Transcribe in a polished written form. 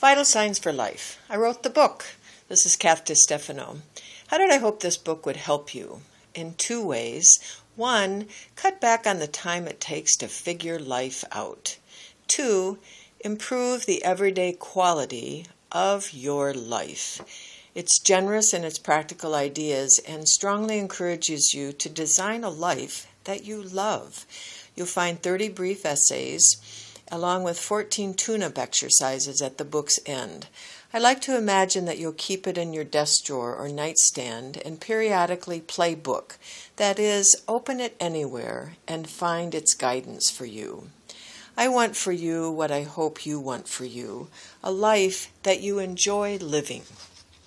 Vital Signs for Life. I wrote the book. This is Kath DeStefano. How did I hope this book would help you? In two ways. One, cut back on the time it takes to figure life out. Two, improve the everyday quality of your life. It's generous in its practical ideas and strongly encourages you to design a life that you love. You'll find 30 brief essays along with 14 tune-up exercises at the book's end. I like to imagine that you'll keep it in your desk drawer or nightstand and periodically play book. That is, open it anywhere and find its guidance for you. I want for you what I hope you want for you, a life that you enjoy living.